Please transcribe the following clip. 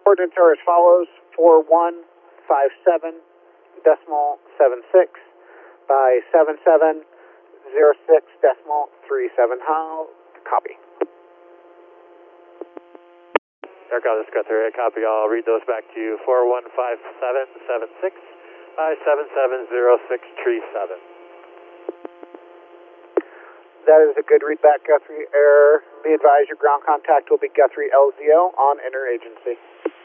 Coordinates are as follows: 4157.76 by 7706.37. How? Copy. Aircraft, this is Cut 3, copy. I'll read those back to you. 4157.76 by 7706.37. That is a good readback, Guthrie. Be advised your ground contact will be Guthrie LZO on interagency.